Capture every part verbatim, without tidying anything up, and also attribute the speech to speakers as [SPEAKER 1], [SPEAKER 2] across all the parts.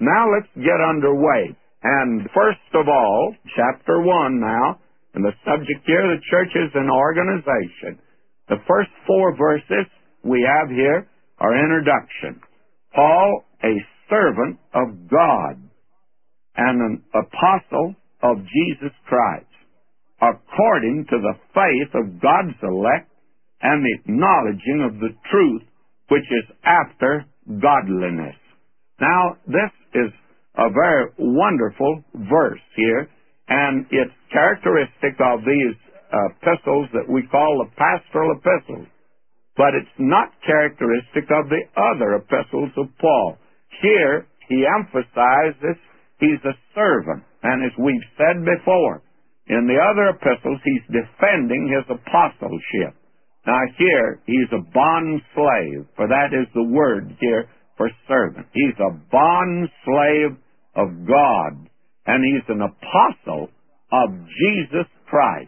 [SPEAKER 1] Now let's get underway. And first of all, chapter one now, and the subject here, the church is an organization. The first four verses we have here are introduction. Paul, a servant of God and an apostle of Jesus Christ, according to the faith of God's elect and the acknowledging of the truth which is after godliness. Now, this is a very wonderful verse here, and it's characteristic of these epistles that we call the pastoral epistles. But it's not characteristic of the other epistles of Paul. Here, he emphasizes he's a servant. And as we've said before, in the other epistles, he's defending his apostleship. Now here, he's a bond slave, for that is the word here for servant. He's a bond slave of God, and he's an apostle of Jesus Christ.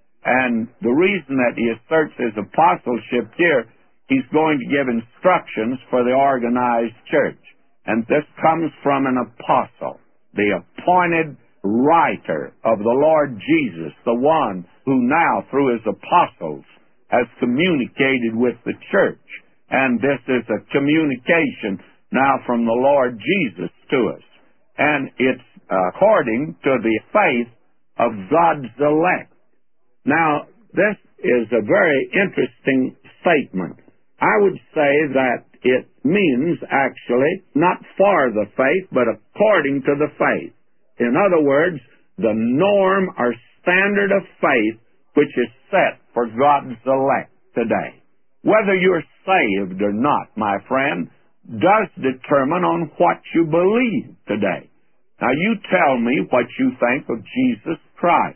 [SPEAKER 1] And the reason that he asserts his apostleship here, he's going to give instructions for the organized church. And this comes from an apostle, the appointed writer of the Lord Jesus, the one who now, through his apostles, has communicated with the church. And this is a communication now from the Lord Jesus to us. And it's according to the faith of God's elect. Now, this is a very interesting statement. I would say that it means, actually, not for the faith, but according to the faith. In other words, the norm or standard of faith which is set for God's elect today. Whether you're saved or not, my friend, does determine on what you believe today. Now, you tell me what you think of Jesus Christ.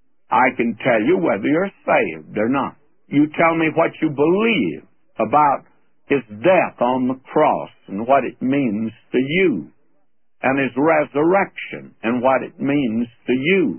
[SPEAKER 1] I can tell you whether you're saved or not. You tell me what you believe about his death on the cross and what it means to you, and his resurrection and what it means to you.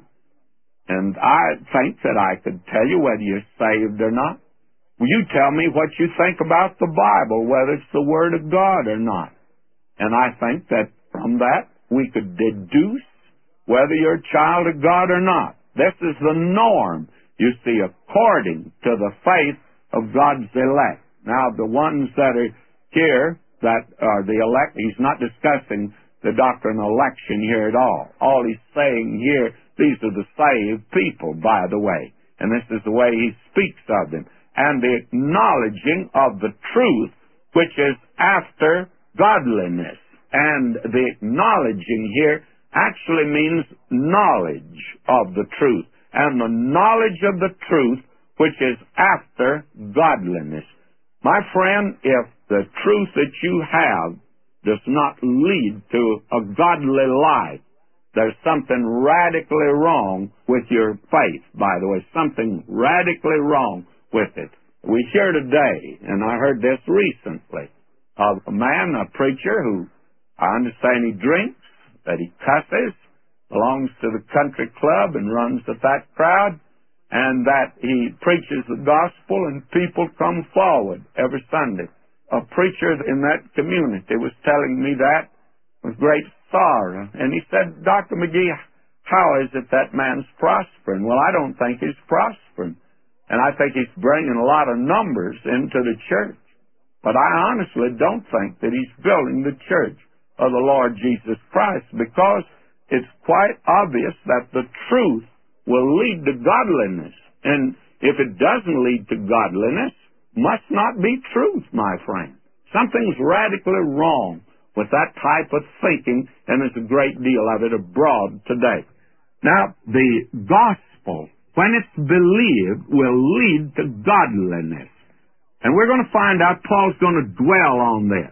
[SPEAKER 1] And I think that I could tell you whether you're saved or not. Well, you tell me what you think about the Bible, whether it's the Word of God or not. And I think that from that we could deduce whether you're a child of God or not. This is the norm, you see, according to the faith of God's elect. Now, the ones that are here, that are the elect, he's not discussing the doctrine of election here at all. All he's saying here, these are the saved people, by the way. And this is the way he speaks of them. And the acknowledging of the truth, which is after godliness. And the acknowledging here actually means knowledge of the truth. And the knowledge of the truth, which is after godliness. My friend, if the truth that you have does not lead to a godly life, there's something radically wrong with your faith, by the way. Something radically wrong with it. We hear today, and I heard this recently, of a man, a preacher, who I understand he drinks, that he cusses, belongs to the country club and runs at that crowd, and that he preaches the gospel and people come forward every Sunday. A preacher in that community was telling me that with great sorrow. And he said, Doctor McGee, how is it that man's prospering? Well, I don't think he's prospering. And I think he's bringing a lot of numbers into the church. But I honestly don't think that he's building the church of the Lord Jesus Christ, because it's quite obvious that the truth will lead to godliness. And if it doesn't lead to godliness, must not be truth, my friend. Something's radically wrong with that type of thinking, and there's a great deal of it abroad today. Now, the gospel, when it's believed, will lead to godliness. And we're going to find out Paul's going to dwell on this.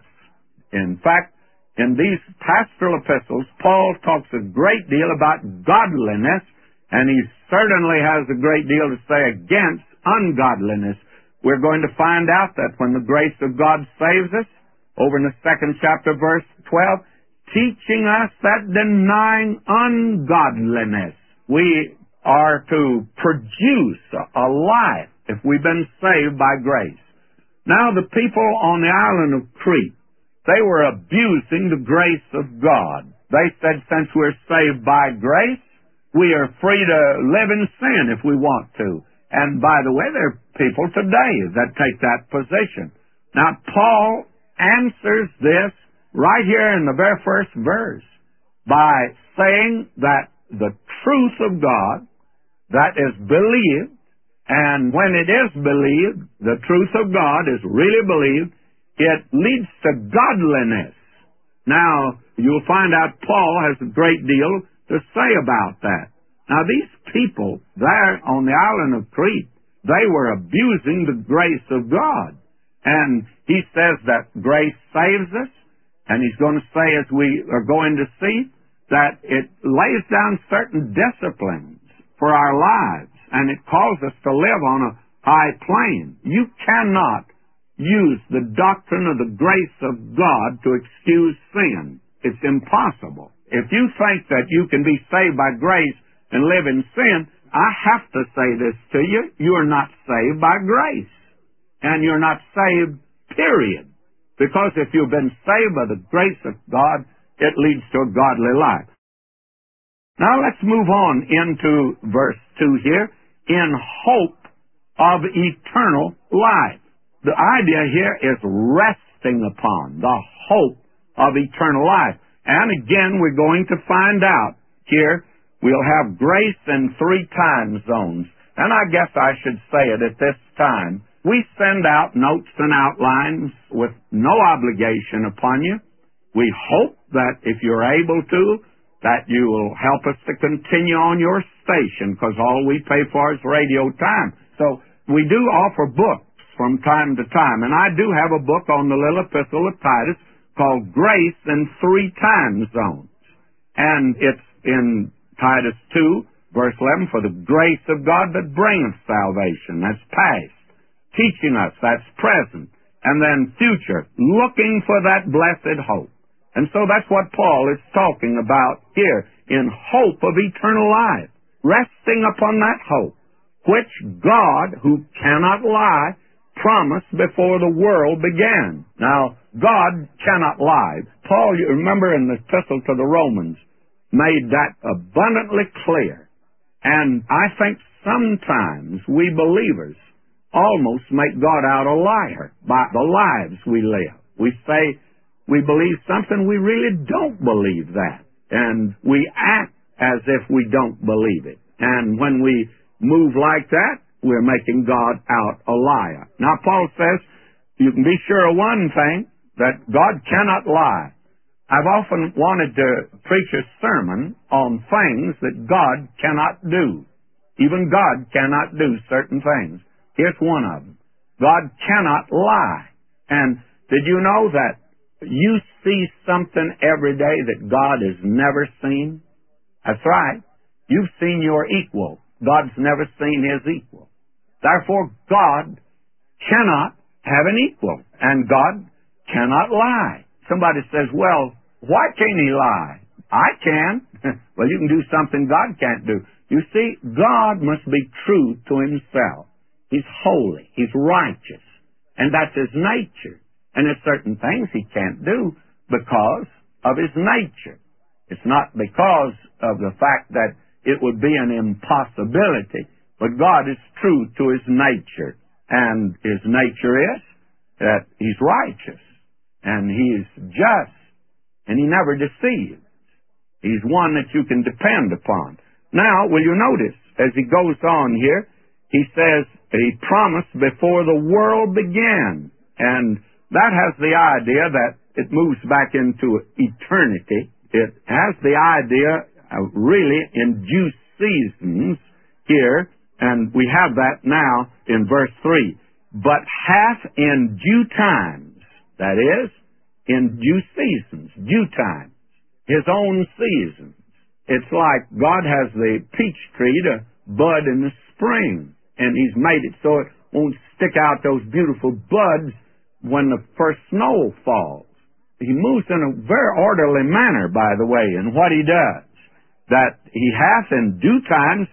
[SPEAKER 1] In fact, in these pastoral epistles, Paul talks a great deal about godliness, and he certainly has a great deal to say against ungodliness. We're going to find out that when the grace of God saves us, over in the second chapter, verse twelve, teaching us that denying ungodliness, we are to produce a life if we've been saved by grace. Now, the people on the island of Crete, they were abusing the grace of God. They said since we're saved by grace, we are free to live in sin if we want to. And by the way, there are people today that take that position. Now, Paul answers this right here in the very first verse by saying that the truth of God that is believed, and when it is believed, the truth of God is really believed, it leads to godliness. Now, you'll find out Paul has a great deal to say about that. Now, these people there on the island of Crete, they were abusing the grace of God. And he says that grace saves us, and he's going to say, as we are going to see, that it lays down certain disciplines for our lives, and it calls us to live on a high plane. You cannot use the doctrine of the grace of God to excuse sin. It's impossible. If you think that you can be saved by grace and live in sin, I have to say this to you. You are not saved by grace. And you're not saved, period. Because if you've been saved by the grace of God, it leads to a godly life. Now let's move on into verse two here. In hope of eternal life. The idea here is resting upon the hope of eternal life. And again, we're going to find out here, we'll have grace in three time zones. And I guess I should say it at this time. We send out notes and outlines with no obligation upon you. We hope that if you're able to, that you will help us to continue on your station, because all we pay for is radio time. So we do offer books from time to time, and I do have a book on the little epistle of Titus called Grace in Three Time Zones. And it's in Titus two, verse eleven, for the grace of God that bringeth salvation, that's past. Teaching us, that's present. And then future, looking for that blessed hope. And so that's what Paul is talking about here, in hope of eternal life. Resting upon that hope, which God, who cannot lie, promised before the world began. Now, God cannot lie. Paul, you remember in the epistle to the Romans, made that abundantly clear. And I think sometimes we believers almost make God out a liar by the lives we live. We say we believe something, we really don't believe that. And we act as if we don't believe it. And when we move like that, we're making God out a liar. Now, Paul says, you can be sure of one thing, that God cannot lie. I've often wanted to preach a sermon on things that God cannot do. Even God cannot do certain things. Here's one of them. God cannot lie. And did you know that you see something every day that God has never seen? That's right. You've seen your equal. God's never seen his equal. Therefore, God cannot have an equal. And God cannot lie. Somebody says, well, why can't he lie? I can. Well, you can do something God can't do. You see, God must be true to himself. He's holy. He's righteous. And that's his nature. And there's certain things he can't do because of his nature. It's not because of the fact that it would be an impossibility, but God is true to his nature. And his nature is that he's righteous. And he's just. And he never deceives. He's one that you can depend upon. Now, will you notice, as he goes on here, he says, he promised before the world began. And that has the idea that it moves back into eternity. It has the idea of really in due seasons here. And we have that now in verse three. But hath in due times, that is, in due seasons, due times, his own seasons. It's like God has the peach tree to bud in the spring. And he's made it so it won't stick out those beautiful buds when the first snow falls. He moves in a very orderly manner, by the way, in what he does. That he hath in due times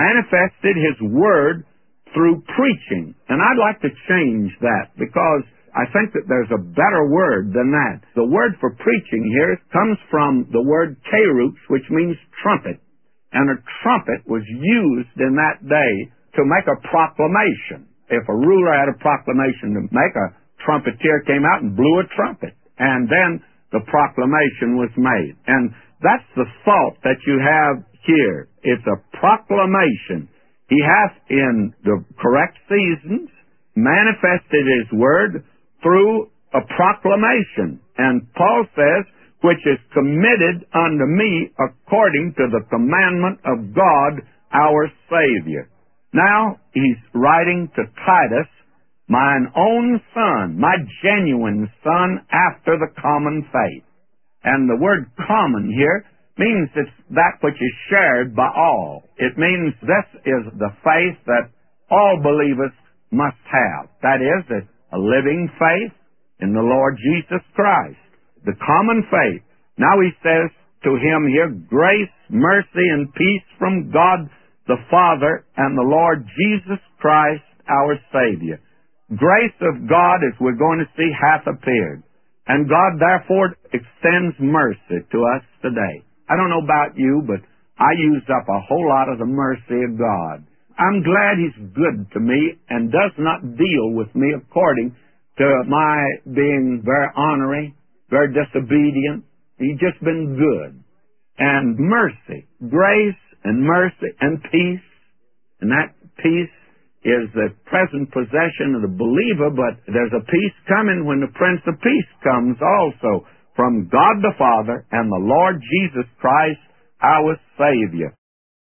[SPEAKER 1] manifested his word through preaching. And I'd like to change that, because I think that there's a better word than that. The word for preaching here comes from the word kerux, which means trumpet. And a trumpet was used in that day to make a proclamation. If a ruler had a proclamation to make, a trumpeter came out and blew a trumpet. And then the proclamation was made. And that's the thought that you have here. It's a proclamation. He hath in the correct seasons manifested His word through a proclamation. And Paul says, which is committed unto me according to the commandment of God our Savior. Now, he's writing to Titus, mine own son, my genuine son after the common faith. And the word common here means it's that which is shared by all. It means this is the faith that all believers must have. That is, a living faith in the Lord Jesus Christ. The common faith. Now he says to him here, grace, mercy, and peace from God the Father and the Lord Jesus Christ our Savior. Grace of God, as we're going to see, hath appeared. And God therefore extends mercy to us today. I don't know about you, but I used up a whole lot of the mercy of God. I'm glad He's good to me and does not deal with me according to my being very ornery, very disobedient. He's just been good. And mercy, grace and mercy and peace. And that peace is the present possession of the believer, but there's a peace coming when the Prince of Peace comes also from God the Father and the Lord Jesus Christ, our Savior.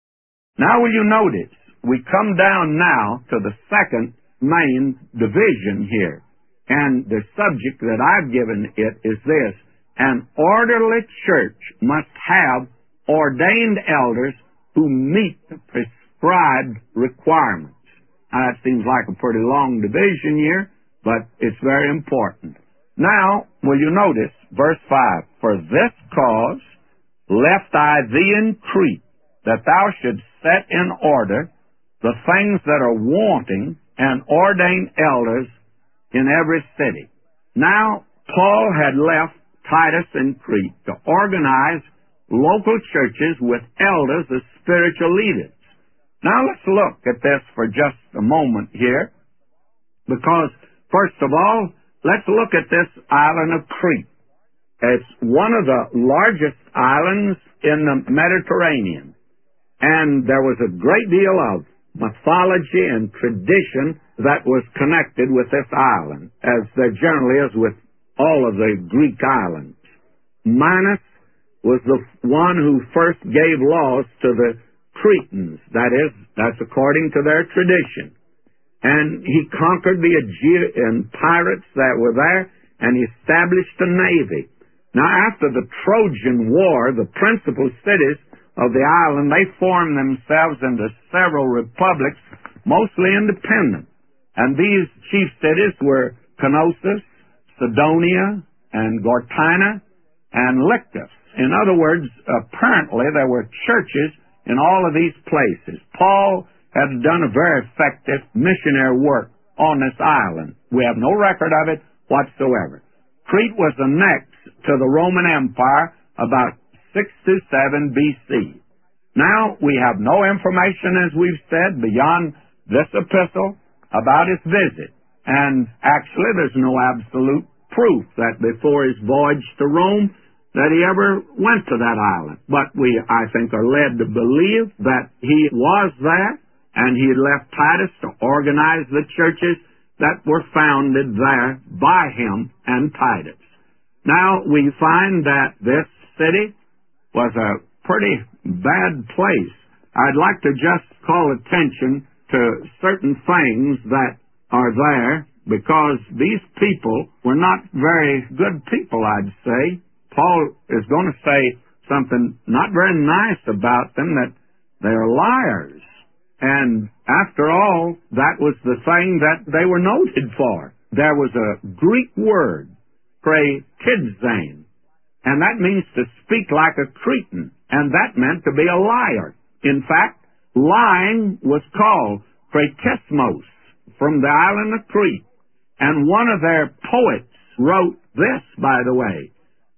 [SPEAKER 1] Now will you notice, we come down now to the second main division here. And the subject that I've given it is this: an orderly church must have ordained elders who meet the prescribed requirements. Now, that seems like a pretty long division here, but it's very important. Now, will you notice verse five? For this cause left I thee in Crete, that thou shouldst set in order the things that are wanting, and ordain elders in every city. Now, Paul had left Titus in Crete to organize local churches with elders as spiritual leaders. Now, let's look at this for just a moment here, because, first of all, let's look at this island of Crete. It's one of the largest islands in the Mediterranean, and there was a great deal of mythology and tradition that was connected with this island, as there generally is with all of the Greek islands. Minos was the one who first gave laws to the Cretans. That is, that's according to their tradition. And he conquered the Aegean pirates that were there, and he established a navy. Now, after the Trojan War, the principal cities of the island, they formed themselves into several republics, mostly independent. And these chief cities were Knossos, Sidonia, and Gortyna, and Lyctus. In other words, apparently there were churches in all of these places. Paul had done a very effective missionary work on this island. We have no record of it whatsoever. Crete was annexed to the Roman Empire about six to seven B C. Now, we have no information, as we've said, beyond this epistle about his visit. And actually, there's no absolute proof that before his voyage to Rome that he ever went to that island. But we, I think, are led to believe that he was there, and he had left Titus to organize the churches that were founded there by him and Titus. Now, we find that this city was a pretty bad place. I'd like to just call attention to certain things that are there, because these people were not very good people, I'd say. Paul is going to say something not very nice about them, that they're liars. And after all, that was the thing that they were noted for. There was a Greek word, kretidzane, and that means to speak like a Cretan, and that meant to be a liar. In fact, lying was called kretismos from the island of Crete. And one of their poets wrote this, by the way,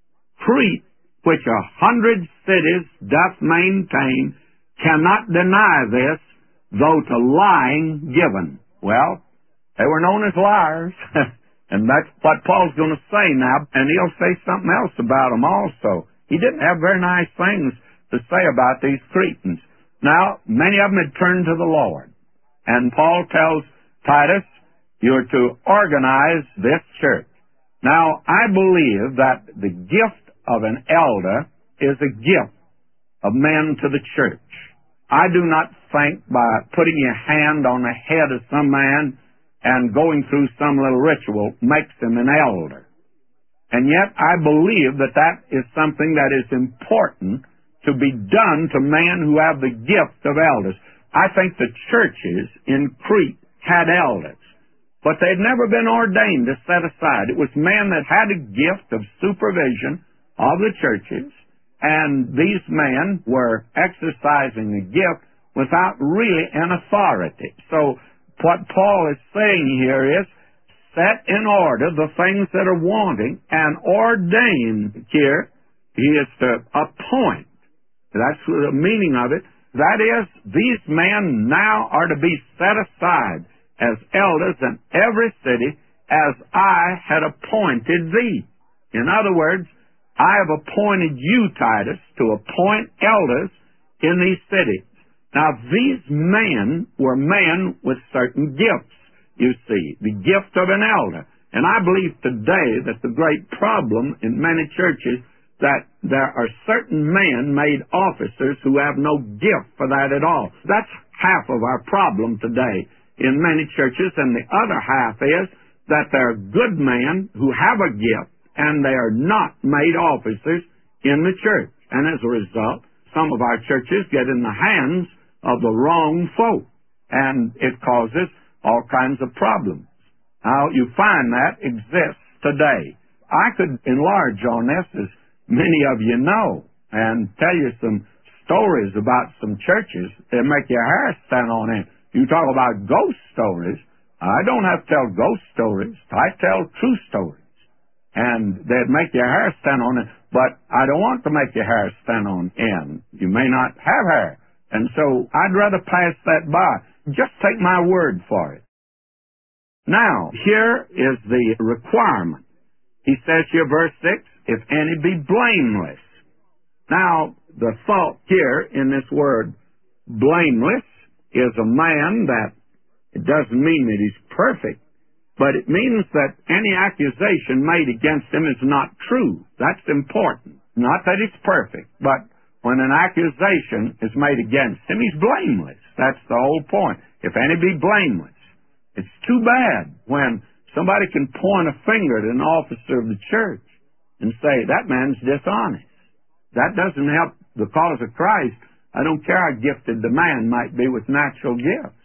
[SPEAKER 1] Crete, which a hundred cities doth maintain, cannot deny this, though to lying given. Well, they were known as liars, and that's what Paul's going to say now, and he'll say something else about them also. He didn't have very nice things to say about these Cretans. Now, many of them had turned to the Lord, and Paul tells Titus, you're to organize this church. Now, I believe that the gift of an elder is a gift of men to the church. I do not think by putting your hand on the head of some man and going through some little ritual makes him an elder. And yet I believe that that is something that is important to be done to men who have the gift of elders. I think the churches in Crete had elders, but they'd never been ordained to set aside. It was men that had a gift of supervision of the churches, and these men were exercising a gift without really an authority. So what Paul is saying here is, set in order the things that are wanting, and ordain here, he is to appoint. That's the meaning of it. That is, these men now are to be set aside as elders in every city, as I had appointed thee. In other words, I have appointed you, Titus, to appoint elders in these cities. Now, these men were men with certain gifts, you see, the gift of an elder. And I believe today that the great problem in many churches that there are certain men made officers who have no gift for that at all. That's half of our problem today in many churches, and the other half is that there are good men who have a gift, and they are not made officers in the church. And as a result, some of our churches get in the hands of the wrong folk, and it causes all kinds of problems. Now, you find that exists today. I could enlarge on this, as many of you know, and tell you some stories about some churches that make your hair stand on end. You talk about ghost stories. I don't have to tell ghost stories. I tell true stories. And they'd make your hair stand on end, but I don't want to make your hair stand on end. You may not have hair. And so I'd rather pass that by. Just take my word for it. Now, here is the requirement. He says here, verse six, if any be blameless. Now, the thought here in this word, blameless, is a man that, it doesn't mean that he's perfect, but it means that any accusation made against him is not true. That's important. Not that he's perfect, but when an accusation is made against him, he's blameless. That's the whole point. If any be blameless. It's too bad when somebody can point a finger at an officer of the church and say, that man's dishonest. That doesn't help the cause of Christ. I don't care how gifted the man might be with natural gifts.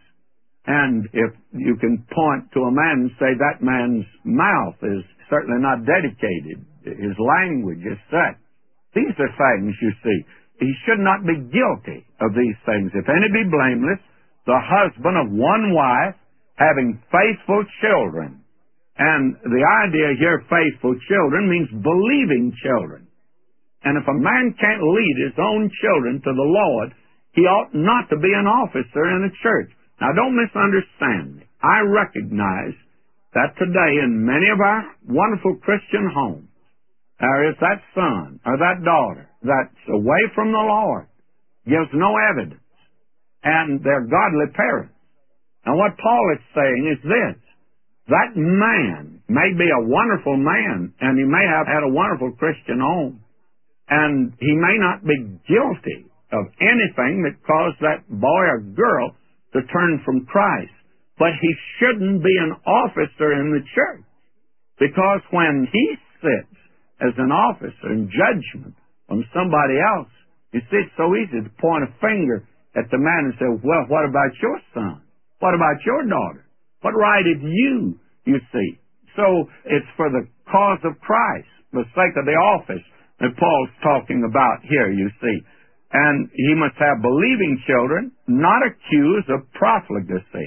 [SPEAKER 1] And if you can point to a man and say that man's mouth is certainly not dedicated, his language is such. These are things, you see. He should not be guilty of these things. If any be blameless, the husband of one wife, having faithful children. And the idea here, faithful children, means believing children. And if a man can't lead his own children to the Lord, he ought not to be an officer in a church. Now, don't misunderstand me. I recognize that today in many of our wonderful Christian homes, there is that son or that daughter that's away from the Lord, gives no evidence, and they're godly parents. And what Paul is saying is this, that man may be a wonderful man, and he may have had a wonderful Christian home, and he may not be guilty of anything that caused that boy or girl to turn from Christ. But he shouldn't be an officer in the church, because when he sits as an officer in judgment on somebody else, you see, it's so easy to point a finger at the man and say, well, what about your son? What about your daughter? What right have you, you see? So it's for the cause of Christ, the sake of the office that Paul's talking about here, you see. And he must have believing children, not accused of profligacy.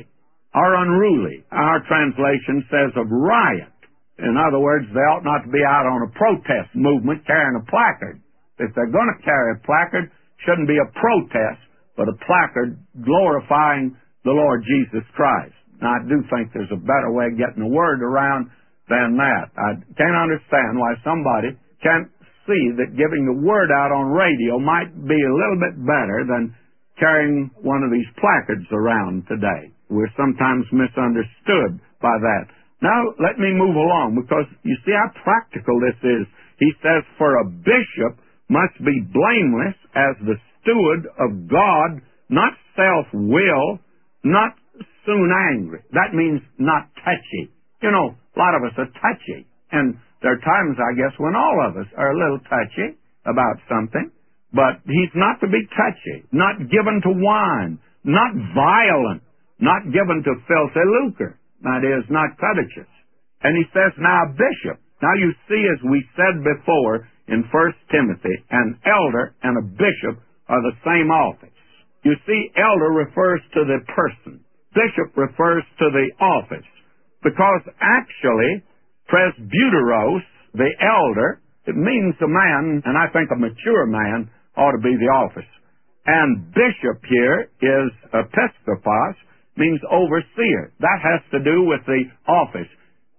[SPEAKER 1] are unruly. Our translation says of riot. In other words, they ought not to be out on a protest movement carrying a placard. If they're going to carry a placard, it shouldn't be a protest, but a placard glorifying the Lord Jesus Christ. Now, I do think there's a better way of getting the word around than that. I can't understand why somebody can't see that giving the word out on radio might be a little bit better than carrying one of these placards around today. We're sometimes misunderstood by that. Now, let me move along, because you see how practical this is. He says, for a bishop must be blameless as the steward of God, not self-will, not soon angry. That means not touchy. You know, a lot of us are touchy. And there are times, I guess, when all of us are a little touchy about something. But he's not to be touchy, not given to wine, not violent, not given to filthy lucre. That is, not covetous. And he says, now, a bishop. Now, you see, as we said before in First Timothy, an elder and a bishop are the same office. You see, elder refers to the person. Bishop refers to the office, because actually, presbyteros, the elder, it means a man, and I think a mature man ought to be the office. And bishop here is episkopos, means overseer. That has to do with the office.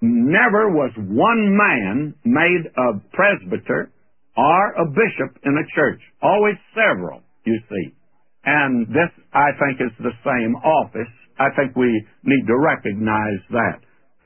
[SPEAKER 1] Never was one man made a presbyter or a bishop in a church. Always several, you see. And this, I think, is the same office. I think we need to recognize that.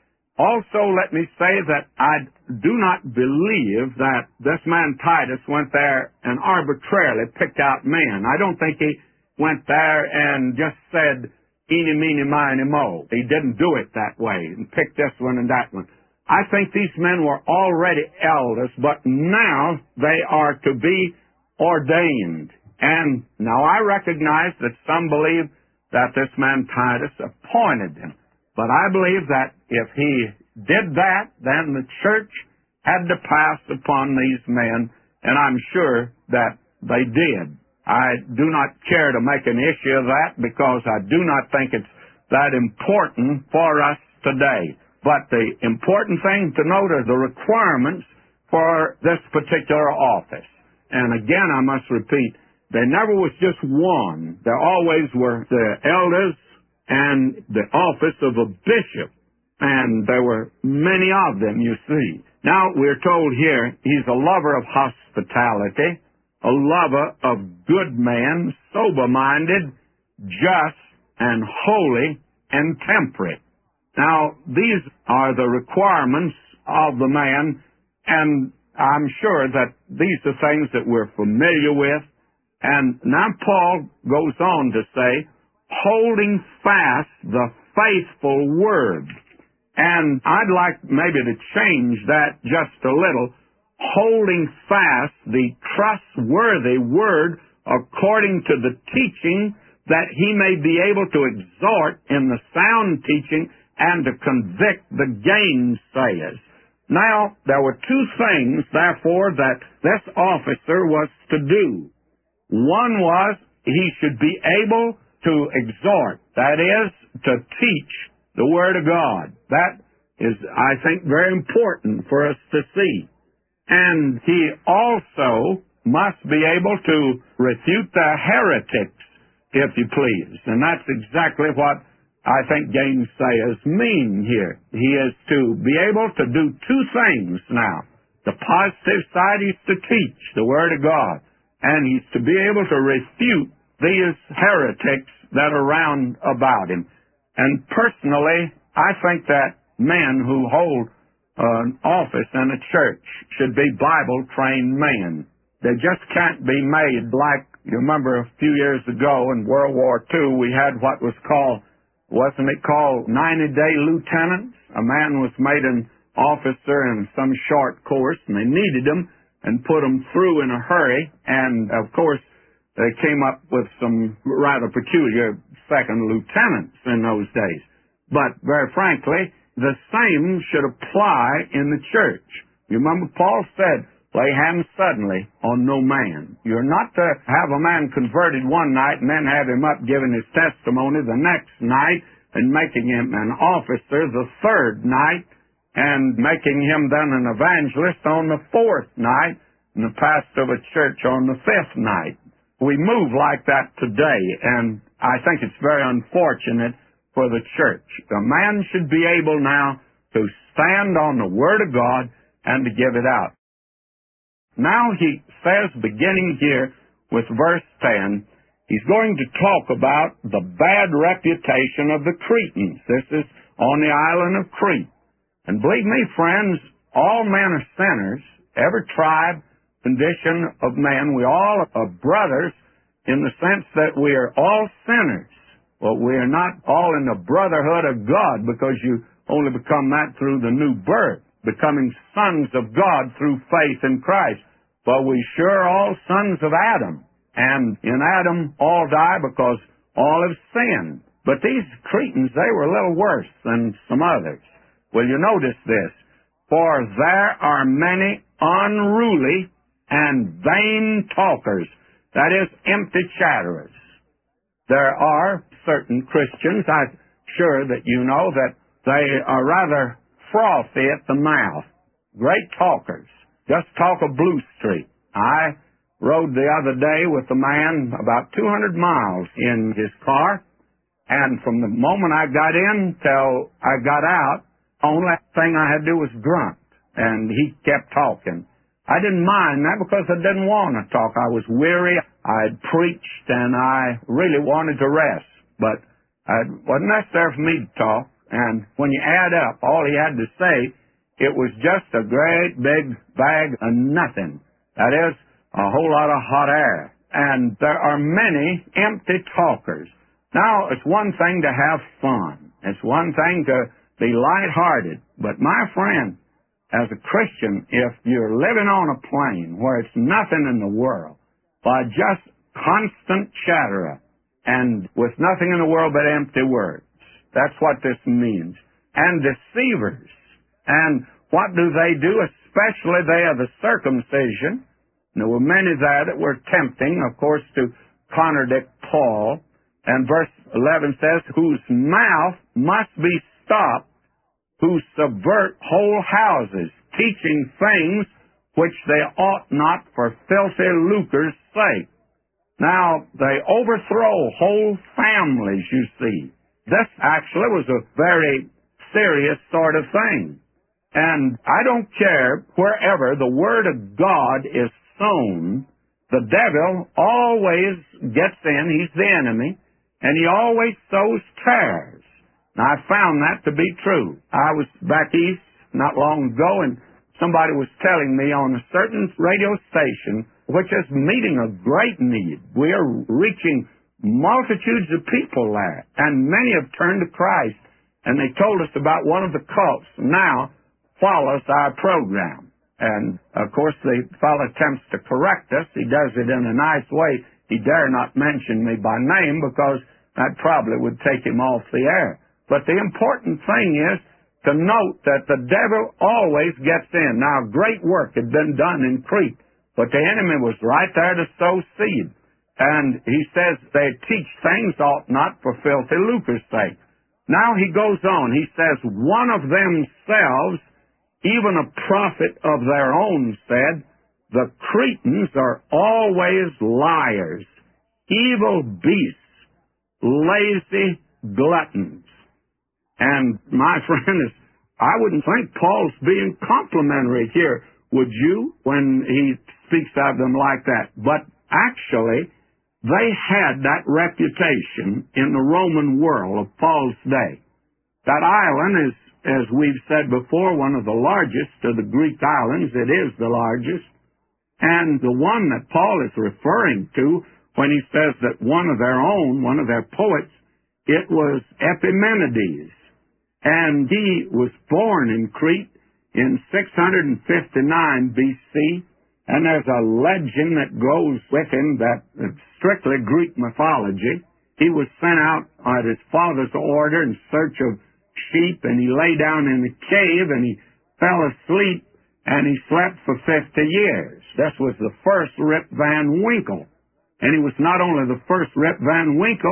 [SPEAKER 1] Also, let me say that I do not believe that this man Titus went there and arbitrarily picked out men. I don't think he went there and just said, eeny, meeny, miny, mo. He didn't do it that way and pick this one and that one. I think these men were already elders, but now they are to be ordained. And now I recognize that some believe that this man Titus appointed them. But I believe that if he did that, then the church had to pass upon these men, and I'm sure that they did. I do not care to make an issue of that, because I do not think it's that important for us today. But the important thing to note are the requirements for this particular office. And again, I must repeat, there never was just one. There always were the elders and the office of a bishop. And there were many of them, you see. Now, we're told here, he's a lover of hospitality, a lover of good men, sober-minded, just, and holy, and temperate. Now, these are the requirements of the man, and I'm sure that these are things that we're familiar with. And now Paul goes on to say, holding fast the faithful word. And I'd like maybe to change that just a little. Holding fast the trustworthy word according to the teaching, that he may be able to exhort in the sound teaching and to convict the gainsayers. Now, there were two things, therefore, that this officer was to do. One was he should be able to exhort, that is, to teach the Word of God. That is, I think, very important for us to see. And he also must be able to refute the heretics, if you please. And that's exactly what I think gainsayers mean here. He is to be able to do two things now. The positive side is to teach the Word of God. And he's to be able to refute these heretics that are round about him. And personally, I think that men who hold an office in a church should be Bible-trained men. They just can't be made like, you remember a few years ago in World War Two, we had what was called, wasn't it called ninety-day lieutenants? A man was made an officer in some short course, and they needed him and put him through in a hurry. And, of course, they came up with some rather peculiar second lieutenants in those days. But, very frankly, the same should apply in the church. You remember Paul said, lay hands suddenly on no man. You're not to have a man converted one night and then have him up giving his testimony the next night and making him an officer the third night, and making him then an evangelist on the fourth night, and the pastor of a church on the fifth night. We move like that today, and I think it's very unfortunate for the church. A man should be able now to stand on the Word of God and to give it out. Now he says, beginning here with verse ten, he's going to talk about the bad reputation of the Cretans. This is on the island of Crete. And believe me, friends, all men are sinners. Every tribe, condition of man, we all are brothers in the sense that we are all sinners. Well, we are not all in the brotherhood of God, because you only become that through the new birth, becoming sons of God through faith in Christ. But we sure are all sons of Adam. And in Adam all die because all have sinned. But these Cretans, they were a little worse than some others. Well, you notice this. For there are many unruly and vain talkers, that is, empty chatterers. There are certain Christians, I'm sure that you know, that they are rather frothy at the mouth, great talkers, just talk a blue streak. I rode the other day with a man about two hundred miles in his car, and from the moment I got in till I got out, only thing I had to do was grunt, and he kept talking. I didn't mind that because I didn't want to talk. I was weary. I had preached, and I really wanted to rest. But it wasn't necessary for me to talk. And when you add up all he had to say, it was just a great big bag of nothing. That is, a whole lot of hot air. And there are many empty talkers. Now, it's one thing to have fun. It's one thing to be lighthearted. But my friend, as a Christian, if you're living on a plane where it's nothing in the world, by just constant chatter and with nothing in the world but empty words, that's what this means. And deceivers. And what do they do? Especially they of the circumcision. And there were many there that were tempting, of course, to contradict Paul. And verse eleven says, whose mouth must be stopped, who subvert whole houses, teaching things which they ought not for filthy lucre's sake. Now, they overthrow whole families, you see. This actually was a very serious sort of thing. And I don't care, wherever the Word of God is sown, the devil always gets in. He's the enemy, and he always sows tares. Now, I found that to be true. I was back east not long ago, and somebody was telling me on a certain radio station, which is meeting a great need. We are reaching multitudes of people there, and many have turned to Christ. And they told us about one of the cults now follows our program. And, of course, the fellow attempts to correct us. He does it in a nice way. He dare not mention me by name because that probably would take him off the air. But the important thing is to note that the devil always gets in. Now, great work had been done in Crete, but the enemy was right there to sow seed. And he says they teach things ought not for filthy lucre's sake. Now he goes on. He says, one of themselves, even a prophet of their own, said, the Cretans are always liars, evil beasts, lazy gluttons. And my friend, is, I wouldn't think Paul's being complimentary here, would you, when he speaks of them like that? But actually, they had that reputation in the Roman world of Paul's day. That island is, as we've said before, one of the largest of the Greek islands. It is the largest. And the one that Paul is referring to when he says that one of their own, one of their poets, it was Epimenides. And he was born in Crete in six hundred fifty-nine B C, and there's a legend that goes with him that is strictly Greek mythology. He was sent out at his father's order in search of sheep, and he lay down in a cave, and he fell asleep, and he slept for fifty years. This was the first Rip Van Winkle. And he was not only the first Rip Van Winkle,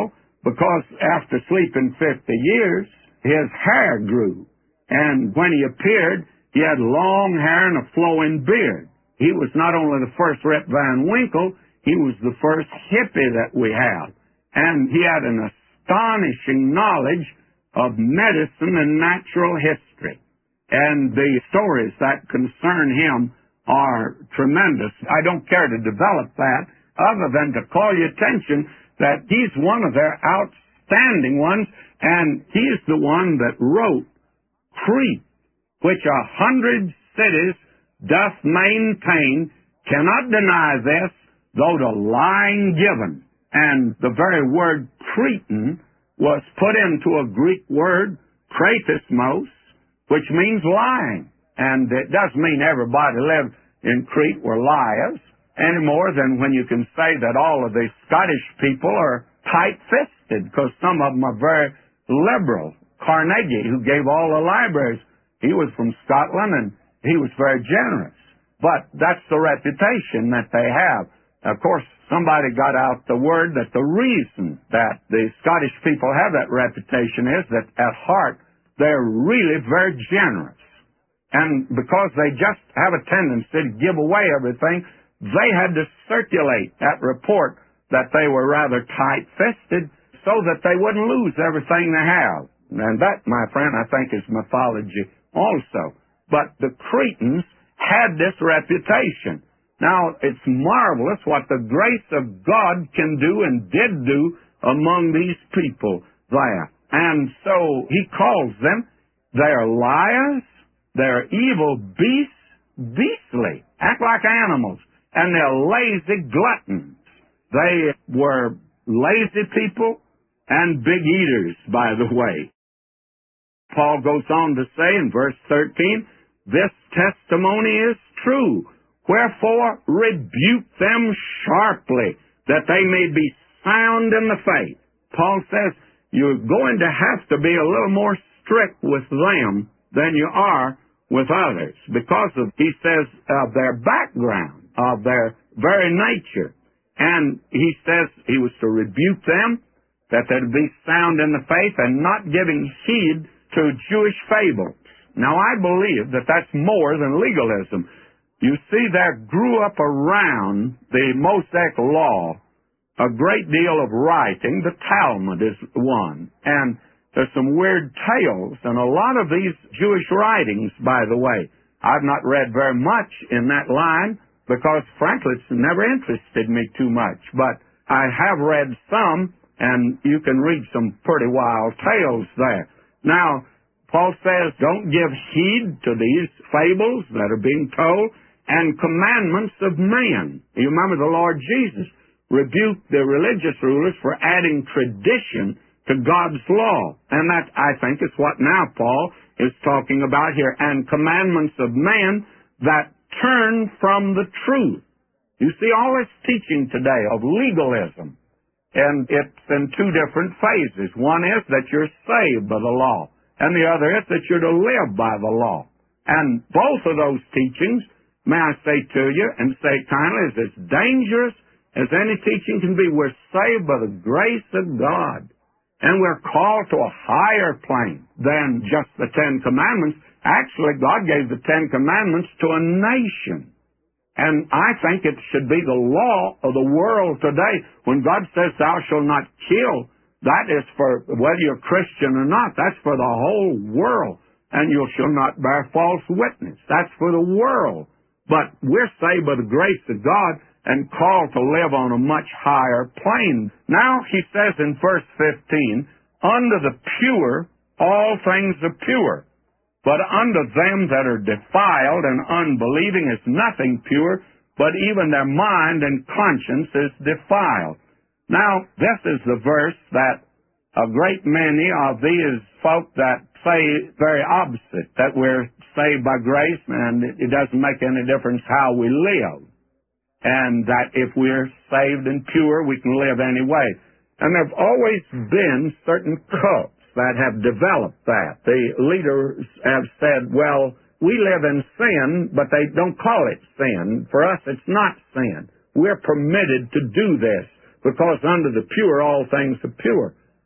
[SPEAKER 1] because after sleeping fifty years, his hair grew. And when he appeared, he had long hair and a flowing beard. He was not only the first Rip Van Winkle, he was the first hippie that we have. And he had an astonishing knowledge of medicine and natural history. And the stories that concern him are tremendous. I don't care to develop that other than to call your attention that he's one of their outstanding ones, and he's the one that wrote Crete, which a hundred cities doth maintain, cannot deny this, though the lying given. And the very word Cretan was put into a Greek word, kratismos, which means lying. And it doesn't mean everybody lived in Crete were liars, any more than when you can say that all of the Scottish people are tight-fisted, because some of them are very liberal. Carnegie, who gave all the libraries, he was from Scotland, and he was very generous. But that's the reputation that they have. Of course, somebody got out the word that the reason that the Scottish people have that reputation is that at heart they're really very generous. And because they just have a tendency to give away everything, they had to circulate that report that they were rather tight-fisted so that they wouldn't lose everything they have. And that, my friend, I think is mythology also. But the Cretans had this reputation. Now, it's marvelous what the grace of God can do and did do among these people there. And so he calls them, they're liars, they're evil beasts, beastly, act like animals, and they're lazy gluttons. They were lazy people and big eaters, by the way. Paul goes on to say in verse thirteen, this testimony is true. Wherefore rebuke them sharply, that they may be sound in the faith. Paul says you're going to have to be a little more strict with them than you are with others, because of, he says, of their background, of their very nature. And he says he was to rebuke them, that they'd be sound in the faith and not giving heed to Jewish fables. Now, I believe that that's more than legalism. You see, there grew up around the Mosaic Law a great deal of writing. The Talmud is one. And there's some weird tales, and a lot of these Jewish writings, by the way, I've not read very much in that line because, frankly, it's never interested me too much. But I have read some, and you can read some pretty wild tales there. Now, Paul says, don't give heed to these fables that are being told and commandments of men. You remember the Lord Jesus rebuked the religious rulers for adding tradition to God's law. And that, I think, is what now Paul is talking about here. And commandments of man that turn from the truth. You see, all this teaching today of legalism, and it's in two different phases. One is that you're saved by the law, and the other is that you're to live by the law. And both of those teachings, may I say to you, and say kindly, is as dangerous as any teaching can be. We're saved by the grace of God. And we're called to a higher plane than just the Ten Commandments. Actually, God gave the Ten Commandments to a nation. And I think it should be the law of the world today. When God says, thou shalt not kill, that is for whether you're Christian or not. That's for the whole world. And you shall not bear false witness. That's for the world. But we're saved by the grace of God and called to live on a much higher plane. Now, he says in verse fifteen, unto the pure all things are pure, but unto them that are defiled and unbelieving is nothing pure, but even their mind and conscience is defiled. Now, this is the verse that a great many of these folk that say very opposite, that we're saved by grace and it doesn't make any difference how we live, and that if we're saved and pure, we can live any way. And there have always been certain cults that have developed that. The leaders have said, well, we live in sin, but they don't call it sin. For us, it's not sin. We're permitted to do this because under the pure, all things are pure.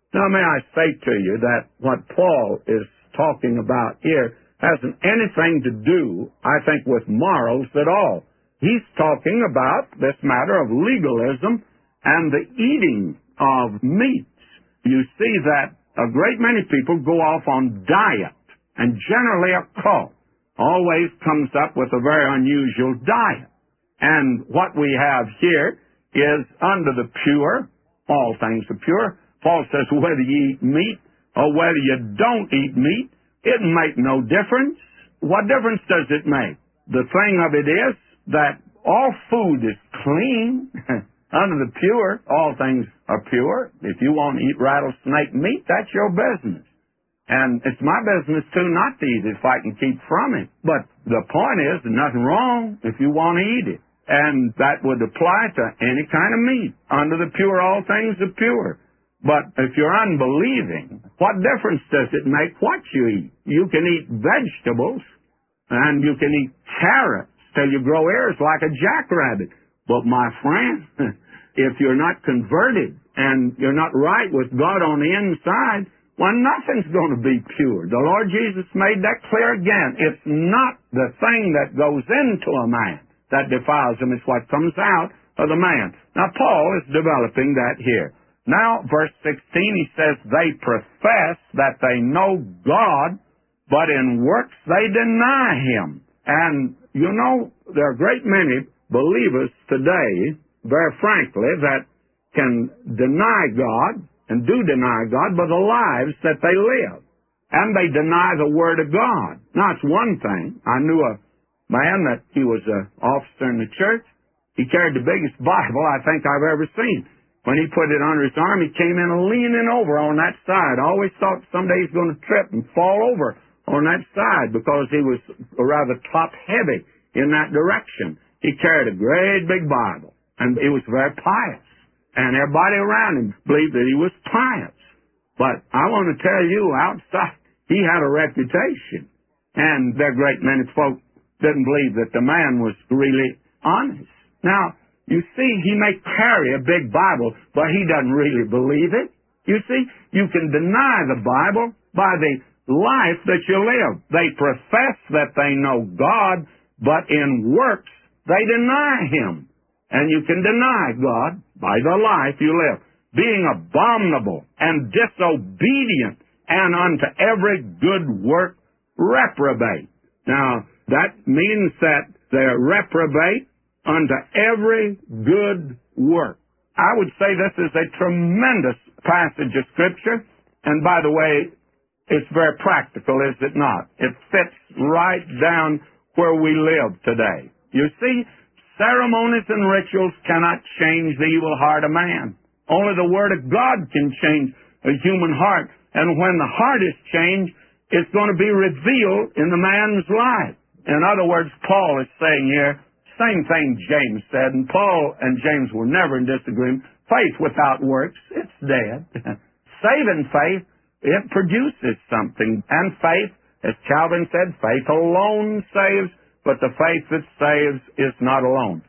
[SPEAKER 1] Now, may I say to you that what Paul is talking about here hasn't anything to do, I think, with morals at all. He's talking about this matter of legalism and the eating of meats. You see that a great many people go off on diet, and generally a cult always comes up with a very unusual diet. And what we have here is under the pure, all things are pure. Paul says whether you eat meat or whether you don't eat meat, it make no difference. What difference does it make? The thing of it is that all food is clean. Under the pure, all things are pure. If you want to eat rattlesnake meat, that's your business. And it's my business, too, not to eat it if I can keep from it. But the point is, there's nothing wrong if you want to eat it. And that would apply to any kind of meat. Under the pure, all things are pure. But if you're unbelieving, what difference does it make what you eat? You can eat vegetables, and you can eat carrots till you grow ears like a jackrabbit. But my friend, if you're not converted and you're not right with God on the inside, well, nothing's going to be pure. The Lord Jesus made that clear again. It's not the thing that goes into a man that defiles him. It's what comes out of the man. Now, Paul is developing that here. Now, verse sixteen, he says, they profess that they know God, but in works they deny him. And, you know, there are a great many believers today, very frankly, that can deny God and do deny God by the lives that they live. And they deny the Word of God. Now, it's one thing. I knew a man that he was an officer in the church. He carried the biggest Bible I think I've ever seen. When he put it under his arm, he came in leaning over on that side. I always thought someday he's going to trip and fall over on that side because he was rather top-heavy in that direction. He carried a great big Bible, and he was very pious. And everybody around him believed that he was pious. But I want to tell you, outside, he had a reputation. And there are a great many folk didn't believe that the man was really honest. Now, you see, he may carry a big Bible, but he doesn't really believe it. You see, you can deny the Bible by the life that you live. They profess that they know God, but in works they deny him. And you can deny God by the life you live, being abominable and disobedient, and unto every good work reprobate. Now, that means that they're reprobate unto every good work. I would say this is a tremendous passage of Scripture, and by the way, it's very practical, is it not? It fits right down where we live today. You see, ceremonies and rituals cannot change the evil heart of man. Only the Word of God can change a human heart. And when the heart is changed, it's going to be revealed in the man's life. In other words, Paul is saying here, same thing James said, and Paul and James were never in disagreement. Faith without works, it's dead. Saving faith, it produces something. And faith, as Calvin said, faith alone saves, but the faith that saves is not alone.